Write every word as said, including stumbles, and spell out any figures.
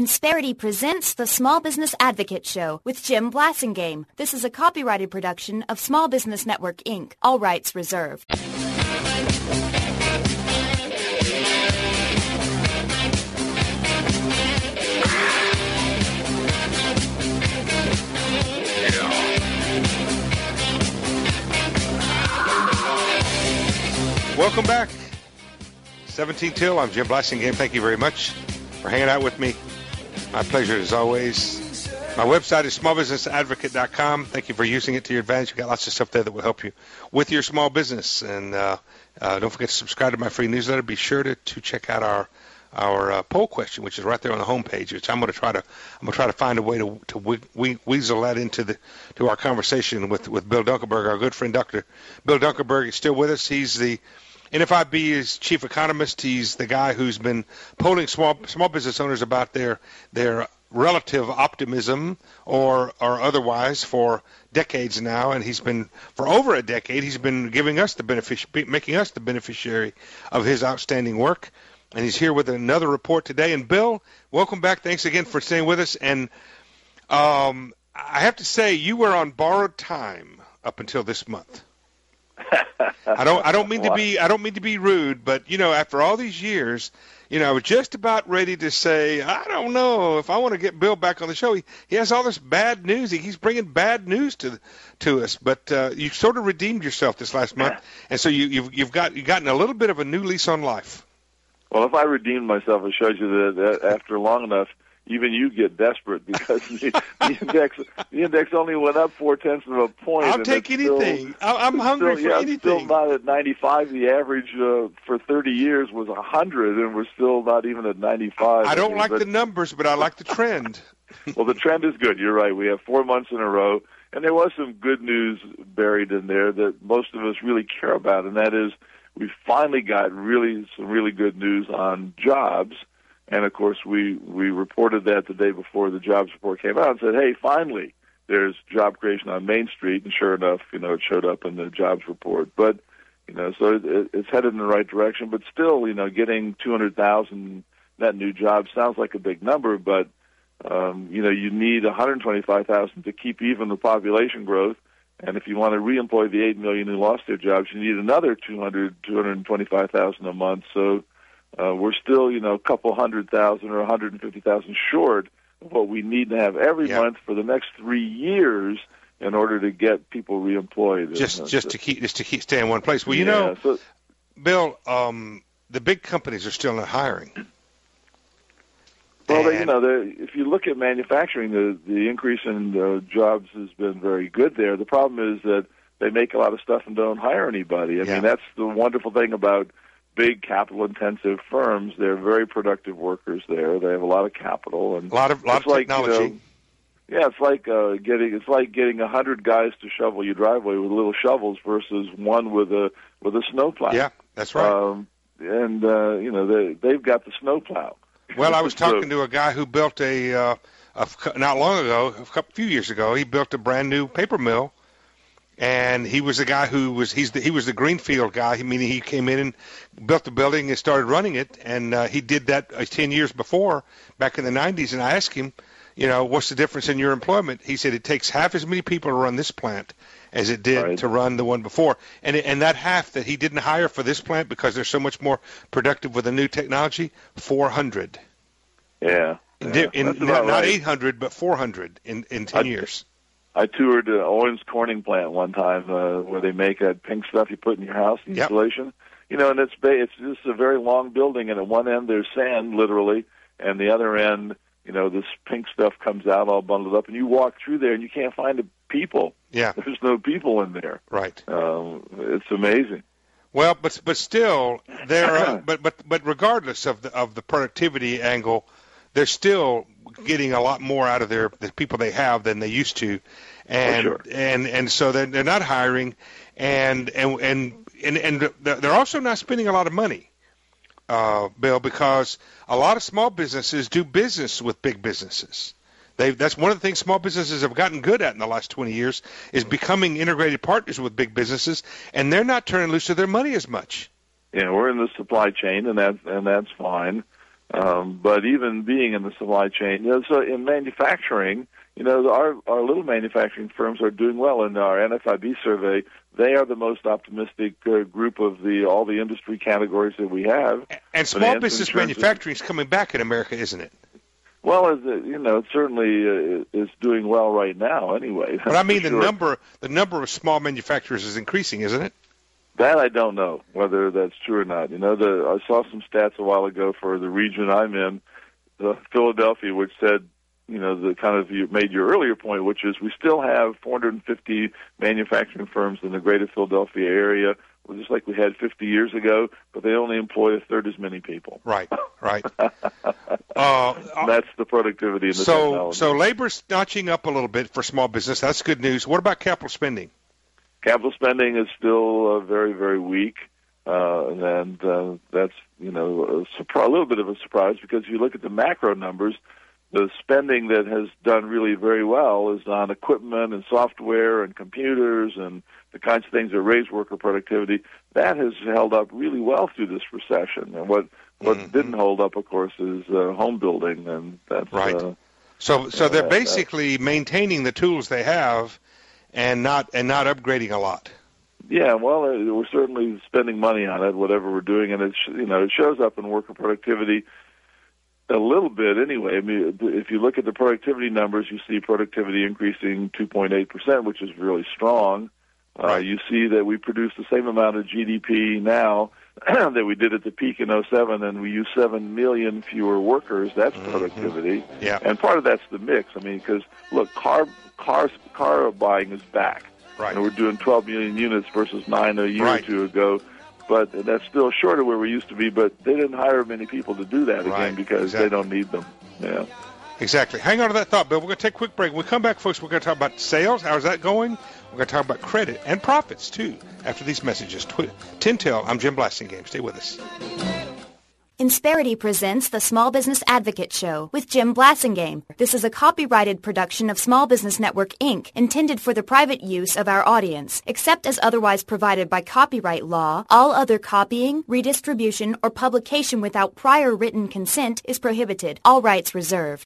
Insperity presents the Small Business Advocate Show with Jim Blasingame. This is a copyrighted production of Small Business Network, Incorporated. All rights reserved. Welcome back. seventeen till. I'm Jim Blasingame. Thank you very much for hanging out with me. My pleasure as always. My website is small business advocate dot com. Thank you for using it to your advantage. You've got lots of stuff there that will help you with your small business. And uh, uh, don't forget to subscribe to my free newsletter. Be sure to, to check out our our uh, poll question, which is right there on the homepage. Which I'm going to try to I'm going to try to find a way to to we, we, weasel that into the to our conversation with with Bill Dunkelberg, our good friend Doctor Bill Dunkelberg is still with us. He's the N F I B is chief economist. He's the guy who's been polling small small business owners about their their relative optimism or or otherwise for decades now, and he's been for over a decade. He's been giving us the benefic- making us the beneficiary of his outstanding work. And he's here with another report today. And Bill, welcome back. Thanks again for staying with us. And um, I have to say, you were on borrowed time up until this month. I don't. I don't mean to be. I don't mean to be rude, but you know, after all these years, you know, I was just about ready to say, I don't know if I want to get Bill back on the show. He, he has all this bad news. He, he's bringing bad news to to us. But uh, you sort of redeemed yourself this last month, and so you, you've you've got you've gotten a little bit of a new lease on life. Well, if I redeemed myself, it shows you that, that after long enough, even you get desperate because the, the index the index only went up four tenths of a point. I'll take anything. Still, I'm hungry still, for yeah, anything. Still not at ninety-five. The average uh, for thirty years was one hundred, and we're still not even at ninety-five. I don't mean, like but, the numbers, but I like the trend. Well, the trend is good. You're right. We have four months in a row, and there was some good news buried in there that most of us really care about, and that is we finally got really some really good news on jobs. And, of course, we, we reported that the day before the jobs report came out and said, hey, finally, there's job creation on Main Street. And sure enough, you know, it showed up in the jobs report. But, you know, so it, it's headed in the right direction. But still, you know, getting two hundred thousand net new jobs sounds like a big number. But, um, you know, you need one hundred twenty-five thousand to keep even the population growth. And if you want to reemploy the eight million who lost their jobs, you need another two hundred, two hundred twenty-five thousand a month. So, Uh, we're still, you know, a couple hundred thousand or one hundred fifty thousand short of what we need to have every yeah. month for the next three years in order to get people reemployed. Just, and, uh, just to keep, just to keep stay in one place. Well, you yeah, know, so, Bill, um, the big companies are still not hiring. Well, and, they, you know, if you look at manufacturing, the the increase in uh, jobs has been very good there. The problem is that they make a lot of stuff and don't hire anybody. I yeah. mean, that's the wonderful thing about big capital-intensive firms. They're very productive workers there. They have a lot of capital and a lot of, lot of like, technology. You know, yeah, it's like uh, getting it's like getting a hundred guys to shovel your driveway with little shovels versus one with a with a snowplow. Yeah, that's right. Um, and uh, you know they they've got the snowplow. Well, I was so, talking to a guy who built a, uh, a not long ago, a couple few years ago. He built a brand new paper mill. And he was the guy who was he's the, he was the greenfield guy. Meaning he came in and built the building and started running it. And uh, he did that uh, ten years before, back in the nineties. And I asked him, you know, what's the difference in your employment? He said it takes half as many people to run this plant as it did right. to run the one before. And and that half that he didn't hire for this plant because they're so much more productive with the new technology, four hundred. Yeah. yeah. In, in, not right. eight hundred, but four hundred in in ten I, years. I toured uh, Owens Corning plant one time uh, where they make that pink stuff you put in your house, yep. insulation. You know, and it's ba- it's just a very long building, and at one end there's sand, literally, and the other end, you know, this pink stuff comes out all bundled up, and you walk through there and you can't find the people. Yeah. There's no people in there. Right. Um, it's amazing. Well, but but still, there. Are, but but but regardless of the of the productivity angle, they're still getting a lot more out of their the people they have than they used to, and oh, sure. and and so they're they're not hiring, and and and and, and they're also not spending a lot of money, uh, Bill, because a lot of small businesses do business with big businesses. They that's one of the things small businesses have gotten good at in the last twenty years is becoming integrated partners with big businesses, and they're not turning loose of their money as much. Yeah, we're in the supply chain, and that's and that's fine. Um, but even being in the supply chain, you know, so in manufacturing, you know, our our little manufacturing firms are doing well. In our N F I B survey, they are the most optimistic uh, group of the all the industry categories that we have. And small business manufacturing is coming back in America, isn't it? Well, as it, you know, it certainly uh, is doing well right now. Anyway, but I mean, the sure. number the number of small manufacturers is increasing, isn't it? That I don't know whether that's true or not. You know, the, I saw some stats a while ago for the region I'm in, the Philadelphia, which said, you know, the kind of you made your earlier point, which is we still have four hundred fifty manufacturing firms in the greater Philadelphia area, just like we had fifty years ago, but they only employ a third as many people. Right, right. uh, that's the productivity and the so, technology. So labor's notching up a little bit for small business. That's good news. What about capital spending? Capital spending is still uh, very, very weak, uh, and uh, that's, you know, a, surpri- a little bit of a surprise because if you look at the macro numbers, the spending that has done really very well is on equipment and software and computers and the kinds of things that raise worker productivity. That has held up really well through this recession. And what what mm-hmm. didn't hold up, of course, is uh, home building, and that's right. Uh, so, so they're uh, basically maintaining the tools they have, and not and not upgrading a lot. Yeah, well, uh, we're certainly spending money on it, whatever we're doing, and it sh- you know it shows up in worker productivity. A little bit, anyway. I mean, if you look at the productivity numbers, you see productivity increasing two point eight percent, which is really strong. Uh, right. You see that we produce the same amount of G D P now that we did at the peak in oh seven, and we use seven million fewer workers. That's mm-hmm. productivity. Yeah. And part of that's the mix. I mean, because, look, car, car, car buying is back. Right. And we're doing twelve million units versus nine a year right. or two ago. But that's still short of where we used to be, but they didn't hire many people to do that right. again because exactly. they don't need them. Yeah. Exactly. Hang on to that thought, Bill. We're going to take a quick break. When we come back, folks, we're going to talk about sales. How's that going? We're going to talk about credit and profits, too, after these messages. Tw- Tintel, I'm Jim Blasingame. Stay with us. Insperity presents the Small Business Advocate Show with Jim Blasingame. This is a copyrighted production of Small Business Network, Incorporated, intended for the private use of our audience. Except as otherwise provided by copyright law, all other copying, redistribution, or publication without prior written consent is prohibited. All rights reserved.